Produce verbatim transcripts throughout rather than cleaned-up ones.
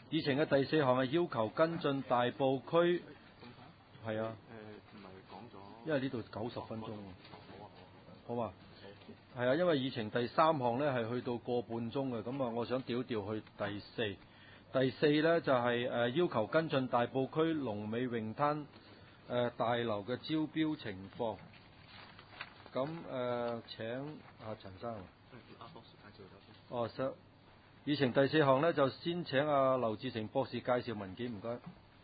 議程嘅第四項係要求跟進大埔區，係啊， 誒唔係講咗， 因為呢度九十分鐘喎，好嘛？係啊，因為議程第三項呢係去到個半鐘嘅，咁啊，我想調調去第四。第四呢就係、是、誒、呃、要求跟進大埔區龍尾泳灘誒、呃、大樓嘅招標情況。咁誒、呃、請阿、啊、陳生。 阿博士介紹咗先。 哦，實議程第四項呢，就先請阿、啊、劉志成博士介紹文件，唔該。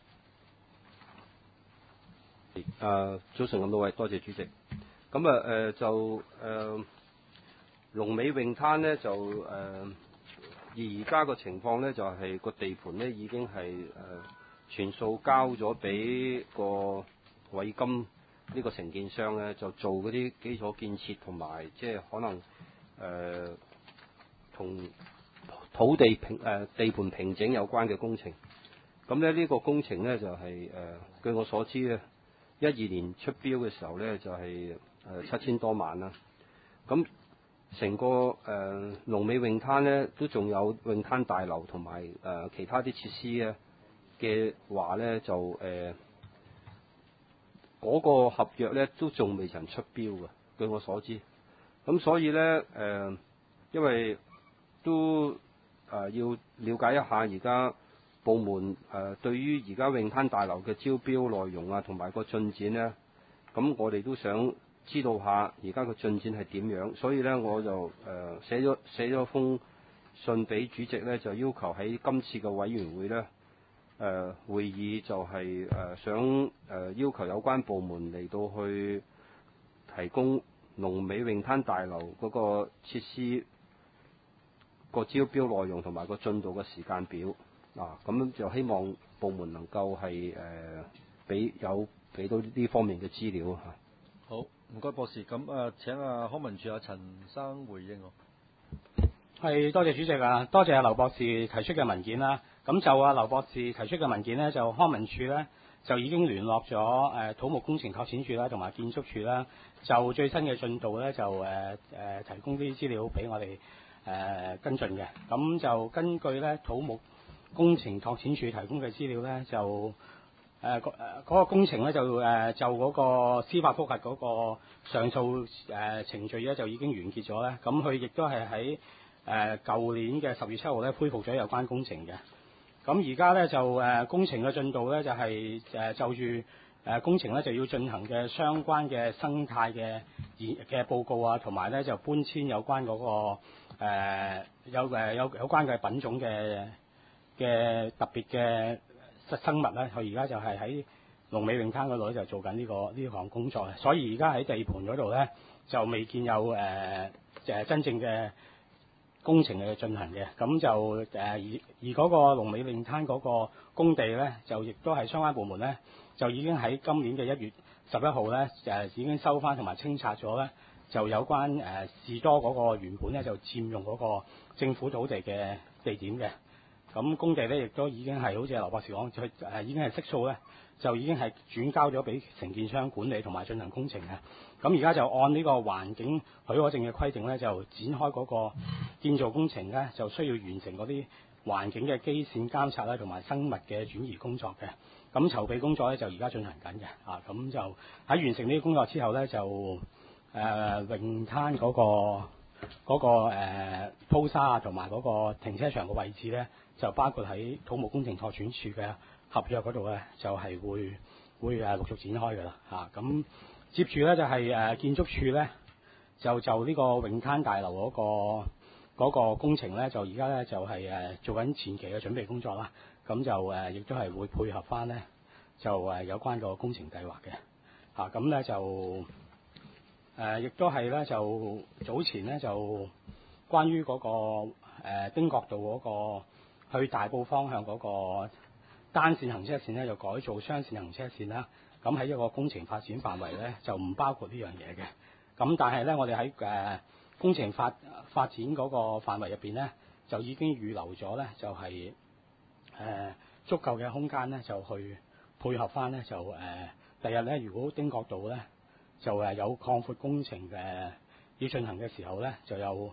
誒早晨咁多位，多謝主席。咁啊誒就誒龍尾泳灘呢，就誒。呃而而家個情況呢，就係、是、個地盤呢已經係誒、呃、全數交咗俾個偉金呢個承建商呢，就做嗰啲基礎建設同埋即係可能誒同、呃、土地平誒、呃、地盤平整有關嘅工程。咁咧呢、這個工程呢，就係、是、誒、呃、據我所知咧，一二年出標嘅時候呢，就係誒七千多萬啦。咁成個誒、呃、龍尾泳灘咧，都仲有泳灘大樓同埋誒其他啲設施咧嘅話咧，就誒嗰、呃那個合約咧都仲未曾出標嘅。據我所知，咁所以咧誒、呃，因為都誒、呃、要了解一下而家部門誒、呃、對於而家泳灘大樓嘅招標內容啊，同埋個進展咧，咁我哋都想知道下而家個進展係點樣，所以咧我就誒、呃、寫咗寫咗封信俾主席咧，就要求喺今次嘅委員會咧誒、呃、會議就係、是、誒、呃、想誒、呃、要求有關部門嚟到去提供龍尾泳灘大樓嗰個設施個招標內容同埋個進度嘅時間表啊，咁就希望部門能夠係誒俾有俾到呢方面嘅資料嚇。 好，唔該博士。咁啊，請阿康文署阿陳生回應我。 係，多謝主席啊，多謝阿劉博士提出嘅文件啦。咁就阿劉博士提出嘅文件呢，就康文署呢，就已經聯絡咗誒土木工程拓展署啦，同埋建築署啦，就最新嘅進度呢，就誒誒、呃、提供啲資料俾我哋誒、呃、跟進嘅。咁就根據呢土木工程拓展署提供嘅資料呢，就誒誒嗰個工程咧就誒、呃、就嗰個司法覆核嗰個上訴誒、呃、程序咧就已經完結咗咧，咁佢亦都係喺誒舊年嘅十月七號咧恢復咗有關工程嘅。咁而家咧就誒、呃、工程嘅進度咧就係、是、誒、呃、就住誒、呃、工程咧就要進行嘅相關嘅生態嘅嘅報告啊，同埋咧就搬遷有關嗰、那個、呃、有誒有有關嘅品種嘅嘅特別嘅生物咧，佢而家就係喺龍尾泳灘嗰度咧就做緊呢、這個呢項、這個、工作嘅，所以而家喺地盤嗰度咧就未見有誒誒、呃、真正嘅工程嘅進行嘅，咁就誒、呃、而而嗰個龍尾泳灘嗰個工地咧，就亦都係相關部門咧就已經喺今年嘅一月十一號咧誒已經收翻同埋清拆咗咧，就有關誒、呃、士多嗰個原本咧就佔用嗰個政府土地嘅地點嘅。咁工地咧亦都已經係好似劉博士講，佢誒已經係悉數咧，就已經係轉交咗俾承建商管理同埋進行工程嘅。咁而家就按呢個環境許可證嘅規定咧，就展開嗰個建造工程咧，就需要完成嗰啲環境嘅基線監察啦，同埋生物嘅轉移工作嘅。咁籌備工作咧就而家進行緊嘅。啊，咁就喺完成呢啲工作之後咧，就誒、呃、泳灘嗰、那個嗰、那個誒鋪沙啊，同埋嗰個停車場嘅位置咧，就包括喺土木工程拓展署嘅合約嗰度咧，就係、是、會會誒陸續展開㗎啦嚇。咁、啊、接住咧就係、是、誒建築署咧，就就呢個泳灘大樓嗰、那個嗰、那個工程咧，就而家咧就係、是、誒做緊前期嘅準備工作啦。咁就誒亦都係會配合翻咧，就誒有關個工程計劃嘅嚇。咁、啊、咧就。誒，亦、呃、都係咧，就早前咧就關於嗰、那個、呃、丁角道嗰個去大埔方向嗰個單線行車線咧，就改做雙線行車線啦。咁喺一個工程發展範圍咧，就唔包括呢樣嘢嘅。咁但係咧，我哋喺誒工程發發展嗰個範圍入邊咧，就已經預留咗咧，就係、是、誒、呃、足夠嘅空間咧，就去配合翻咧，就誒第日咧，如果丁角道咧，就誒有擴闊工程嘅要進行嘅時候咧，就有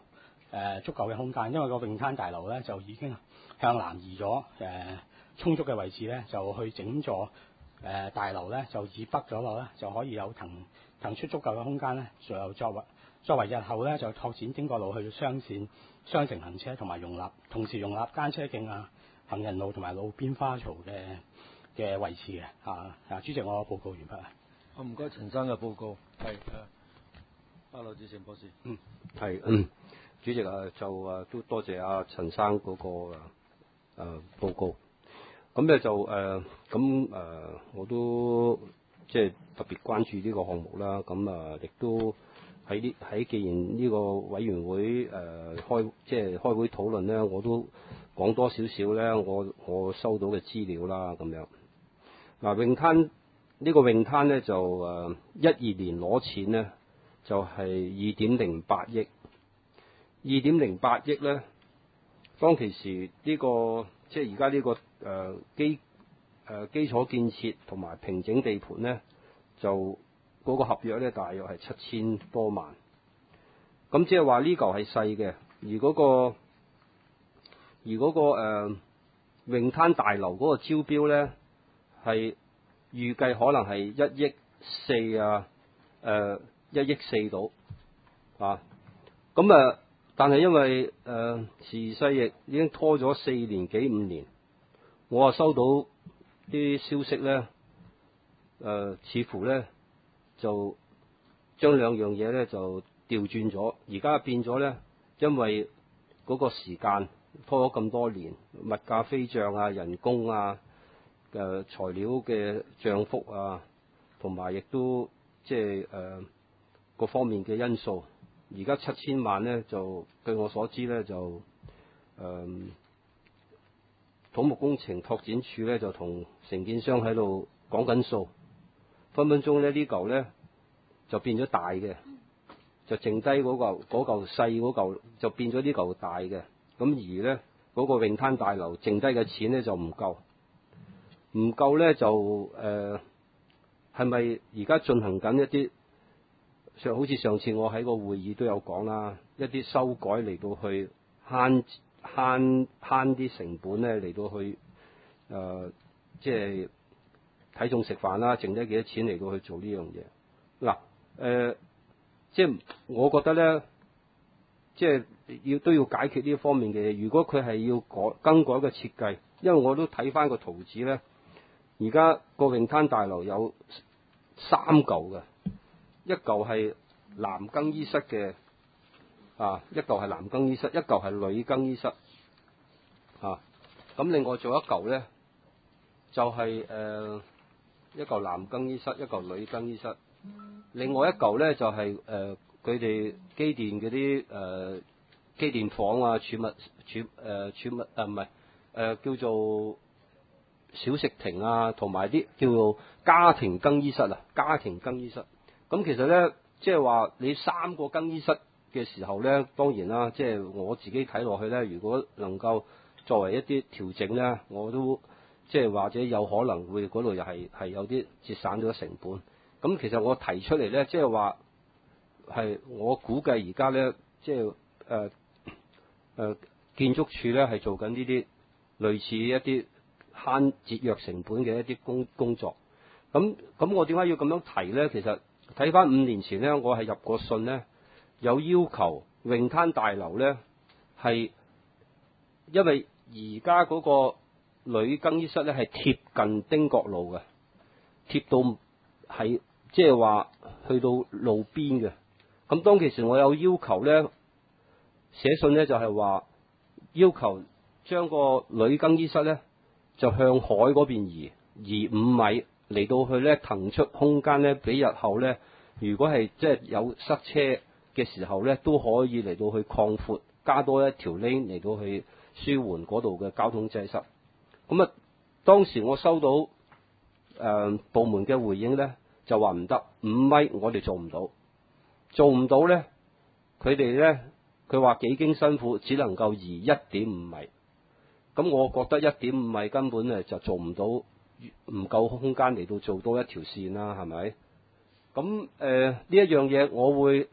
呃、足夠嘅空間，因為個泳灘大樓咧就已經向南移咗誒、呃、充足嘅位置咧，就去整座誒、呃、大樓咧就以北咗落咧，就可以有騰騰出足夠嘅空間咧，就作為作為日後咧就拓展經國路去雙線雙程行車，同埋容納同時容納單車徑啊、行人路同埋路邊花槽嘅嘅位置嘅啊啊！主席，我報告完畢啊。 我唔該陳生嘅報告，係誒，阿羅志成博士。 嗯，係嗯，主席啊，就誒都多謝阿陳生嗰、那個誒、呃、報告。咁咧就誒咁誒，我都即係特別關注呢個項目啦。咁啊，亦都喺呢喺既然呢個委員會誒、呃、開即係開會討論咧，我都講多少少咧，我我收到嘅資料啦，咁樣嗱、呃、泳灘。呢個泳灘咧就誒一二年攞錢咧就係二點零八億，二點零八億咧，當其時呢、這個即係而家呢個誒、呃、基誒、呃、基礎建設同埋平整地盤咧，就嗰、那個合約咧大約係七千多萬，咁即係話呢嚿係細嘅，而嗰、那個而嗰、那個誒、呃、泳灘大樓嗰個招標咧係。預計可能係一億四啊，誒、呃、一億四到啊，咁啊，但係因為誒、呃、時勢亦已經拖咗四年幾五年，我啊收到啲消息咧，誒、呃、似乎咧就將兩樣嘢咧就調轉咗，而家變咗咧，因為嗰個時間拖咗咁多年，物價飛漲啊，人工啊。嘅、呃、材料嘅漲幅啊，同埋亦都即係誒各方面嘅因素。而家七千萬咧，就據我所知咧，就誒、呃、土木工程拓展處咧就同承建商喺度講緊數，分分鐘咧呢嚿咧就變咗大嘅，就剩低嗰嚿嗰嚿細嗰嚿就變咗呢嚿大嘅。咁而咧嗰、嗰個泳灘大樓剩低嘅錢咧就唔夠。唔夠咧就誒係咪而家進行緊一啲上好似上次我喺個會議都有講啦，一啲修改嚟到去慳慳慳啲成本咧嚟到去誒、呃、即係睇餸食飯啦，剩低幾多錢嚟到去做呢樣嘢嗱誒，即係我覺得咧，即係要都要解決呢方面嘅嘢。如果佢係要改更改嘅設計，因為我都睇翻個圖紙咧。而家個泳灘大樓有三嚿嘅，一嚿係男更衣室嘅，啊，一嚿係男更衣室，一嚿係女更衣室，啊，咁另外仲有一嚿咧，就係、是、誒、呃、一嚿男更衣室，一嚿女更衣室，另外一嚿咧就係誒佢哋機電嗰啲誒機電房啊、儲物儲誒儲物啊唔係誒叫做。小食亭啊，同埋啲叫做家庭更衣室啊，家庭更衣室。咁其實咧，即係話你三個更衣室嘅時候咧，當然啦，即係我自己睇落去咧，如果能夠作為一啲調整咧，我都即係或者有可能會嗰度又係係有啲節省咗成本。咁其實我提出嚟咧，即係話係我估計而家咧，即係誒誒建築署咧係做緊呢啲類似一啲。慳節約成本嘅一啲工工作，咁咁我點解要咁樣提咧？其實睇翻五年前咧，我係入過信咧，有要求泳灘大樓咧係，因為而家嗰個女更衣室咧係貼近丁角路嘅，貼到係即係話去到路邊嘅。咁當其時我有要求咧，寫信咧就係話要求將個女更衣室咧。就向海嗰邊移移五米嚟到去咧騰出空間咧，俾日後咧，如果係即係有塞車嘅時候咧，都可以嚟到去擴闊，加多一條 lane 嚟到去舒緩嗰度嘅交通擠塞。咁啊，當時我收到誒、呃、部門嘅回應咧，就話唔得，五米我哋做唔到，做唔到咧，佢哋咧佢話幾經辛苦，只能夠移一點五米。咁我覺得一點五米根本誒就做唔到，唔夠空間嚟到做多一條線啦，係咪？咁誒呢一樣嘢，我會嗱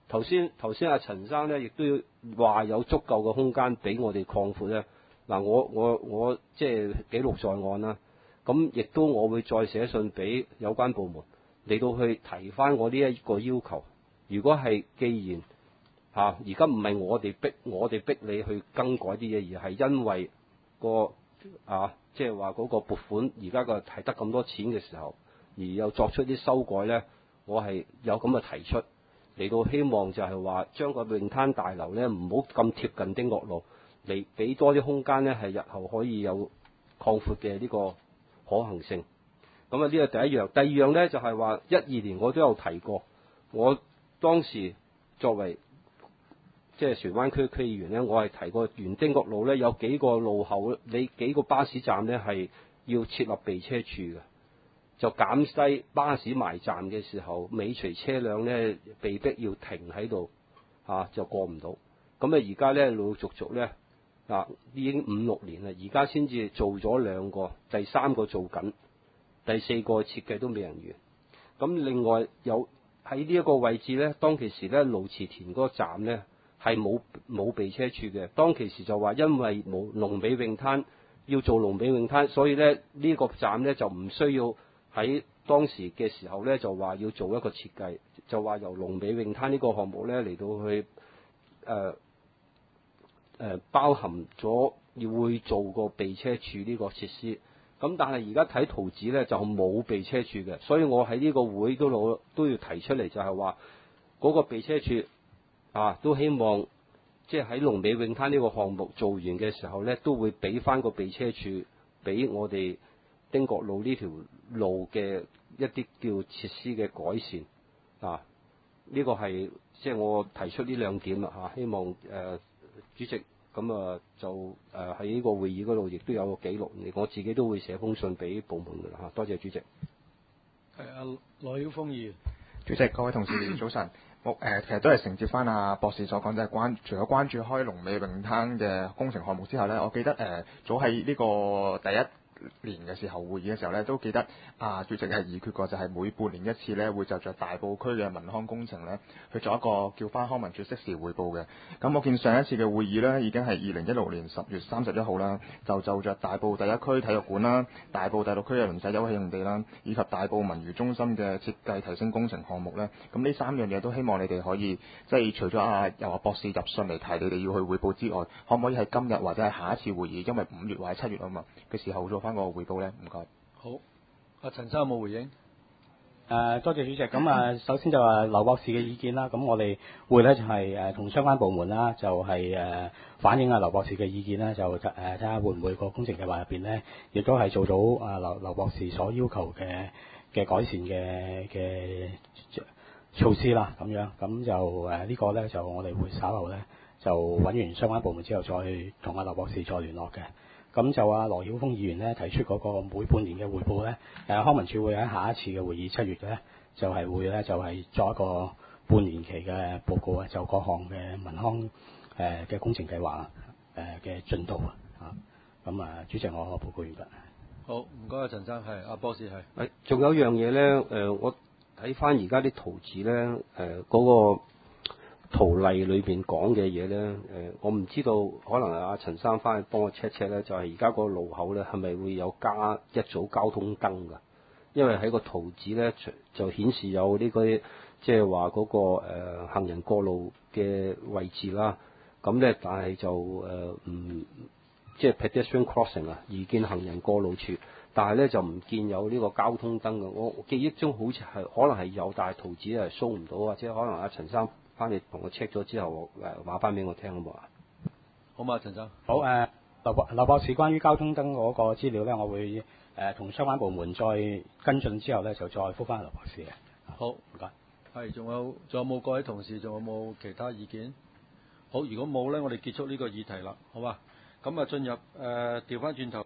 頭先頭先阿陳生咧，亦都要話有足夠嘅空間俾我哋擴闊咧。嗱，我我我即係記錄在案啦。咁亦都我會再寫信俾有關部門嚟到去提翻我呢一個要求。如果係既然嚇而家唔係我哋逼我哋逼你去更改啲嘢，而係因為個啊即係話嗰個撥款而家個係得咁多錢嘅時候，而又作出啲修改咧，我係有咁嘅提出嚟到希望就係話將個泳灘大樓咧唔好咁貼近丁角路，嚟俾多啲空間咧係日後可以有擴闊嘅呢個可行性。咁啊呢個第一樣，第二樣咧就係話一二年我都有提過，我當時作為即係荃灣區區議員咧，我係提過原丁角路咧有幾個路口，你幾個巴士站咧係要設立備車處嘅，就減低巴士埋站嘅時候尾隨車輛咧被逼要停喺度啊，就過唔到。咁啊而家咧陸陸續續咧啊已經五六年啦，而家先至做咗兩個，第三個做緊，第四個設計都未人完。咁另外有喺呢一個位置咧，當其時咧盧池田嗰個站咧係冇冇備車處嘅。當其時就話因為冇龍尾泳灘要做龍尾泳灘，所以咧呢、這個站咧就唔需要喺當時嘅時候咧就話要做一個設計，就話由龍尾泳灘呢個項目咧嚟到去誒誒、呃呃、包含咗要會做個備車處呢個設施。咁但係而家睇圖紙咧就冇備車處嘅，所以我喺呢個會嗰度都要提出嚟，就係話嗰個備車處啊，都希望即係喺龍尾泳灘呢個項目做完嘅時候咧，都會俾翻個備車處俾我哋丁角路呢條路嘅一啲叫設施嘅改善啊。呢、這個係即係我提出呢兩點啦嚇、啊，希望誒、呃、主席。咁啊，就誒喺呢個會議嗰度，亦都有個記錄。我自己都會寫封信俾部門㗎啦嚇。多謝主席。 係阿羅曉峰議員， 主席、各位同事早晨。我誒、呃、其實都係承接翻阿博士所講，就係、是、關除咗關注開龍尾泳灘嘅工程項目之後咧，我記得誒、呃、早喺呢個第一年嘅時候會議嘅時候咧，都記得啊主席係議決過，就係每半年一次咧，會就着大埔區嘅民康工程咧，去做一個叫翻康文署適時匯報嘅。咁我見上一次嘅會議咧，已經係二零一六年十月三十一號啦，就就着大埔第一區體育館啦、大埔第六區嘅鄰舍休憩用地啦，以及大埔文娛中心嘅設計提升工程項目咧，咁呢三樣嘢都希望你哋可以即係除咗啊由阿博士入信嚟提你哋要去匯報之外，可唔可以喺今日或者係下一次會議，因為五月或者七月啊嘛嘅時候做翻個匯報咧？唔該。 好，阿陳生有冇回應？ 誒、呃，多謝主席。咁啊，首先就話劉博士嘅意見啦。咁我哋會咧就係誒同相關部門啦，就係、是、誒、呃、反映啊劉博士嘅意見啦，就誒睇下會唔會個工程計劃入邊咧，亦都係做到啊劉劉博士所要求嘅嘅改善嘅嘅措施啦。咁樣咁就誒、呃這個、呢個咧就我哋會稍後咧就揾完相關部門之後，再同阿劉博士再聯絡嘅。咁就阿羅曉峰議員咧提出嗰個每半年嘅匯報咧，誒康文署會喺下一次嘅會議七月咧，就係、是、會咧就係、是、作一個半年期嘅報告啊，就各項嘅民康誒嘅、呃、工程計劃誒嘅進度啊。咁啊，主席我報告完畢。 好，唔該啊，陳生，係阿博士係。 誒，仲有一樣嘢咧，誒、呃，我睇翻而家啲圖紙咧，誒、呃、嗰、那個圖例裏邊講嘅嘢咧，誒、呃，我唔知道，可能阿陳生翻去幫我 check check 咧，就係而家個路口咧，係咪會有加一組交通燈㗎？因為喺個圖紙咧，就顯示有呢、這個即係話嗰個、呃、行人過路嘅位置啦。咁咧，但係就誒唔即係 pedestrian crossing 啊，易見行人過路處，但係咧就唔見有呢個交通燈㗎。我記憶中好似係可能係有，但係圖紙係 show 唔到，或者可能阿陳生翻嚟同我 check 咗之後，誒話翻俾我聽好冇啊？ 好嘛，陳生。 好誒，劉博劉博士關於交通燈嗰個資料咧，我會誒同、呃、相關部門再跟進之後咧，就再覆翻劉博士嘅。 好，唔該。係，仲有仲有冇各位同事仲有冇其他意見？好，如果冇咧，我哋結束呢個議題啦，好嘛？咁啊，進入誒調翻轉頭。